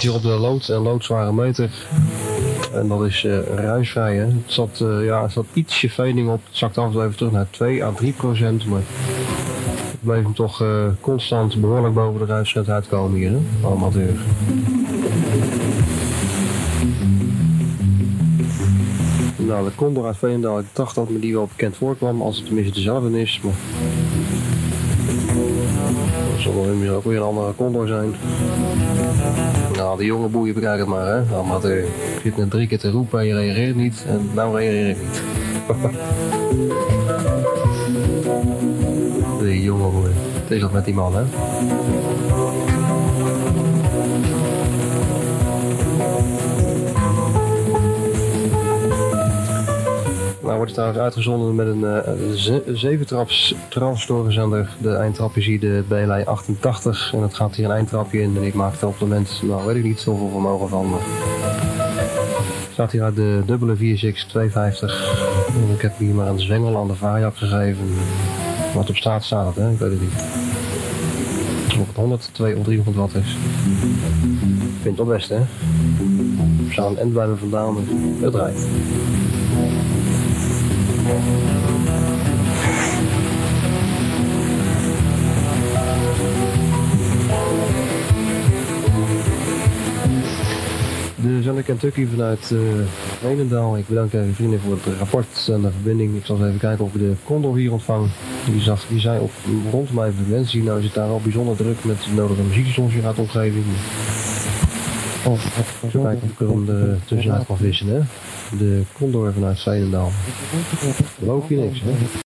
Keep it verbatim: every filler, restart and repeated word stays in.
hier op de lood en loodzware meter. En dat is uh, ruisvrij. Hè. Het zat, uh, ja, er zat ietsje fading op. Het zakt af en toe even terug naar twee à drie procent. Maar het bleef hem toch uh, constant behoorlijk boven de ruisgrens uitkomen hier. Hè. Amateur. Nou, de Condor uit Veenendaal, ik dacht dat me die wel bekend voorkwam, als het tenminste dezelfde is. Maar dat zal wel inmiddels ook weer een andere Condor zijn. Nou, de jonge boeien bekijken het maar, hè. Amateur. Ik zit net drie keer te roepen en je reageert niet. En nou reageer ik niet. De jonge boeien. Het is wat met die man, hè. Nou wordt het trouwens uitgezonden met een uh, zeven-traps transdoorgezender. De eindtrap is hier de B L I achtentachtig en het gaat hier een eindtrapje in. En ik maak het op het moment, nou weet ik niet zoveel vermogen van. Maar het staat hier uit de dubbele vier Six tweehonderdvijftig. En ik heb hier maar een zwengel aan de variac gegeven. Wat op straat staat het, hè? Ik weet het niet. Of het honderd, tweehonderd of driehonderd watt is. Ik vind het wel best, hè? Er staat een end bij me vandaan, dus het draait. De Zender Kentucky vanuit uh, Veenendaal. Ik bedank even vrienden voor het rapport en de verbinding. Ik zal eens even kijken of ik de Condor hier ontvang. Die, zag, die zei op rond mijn frequentie. Nou is het daar al bijzonder druk met de nodige muziekstations hier uit de omgeving. Oh, even kijken of ik er om de tussenuit kan vissen, hè. De Condor vanuit Veenendaal. Geloof je niks, hè.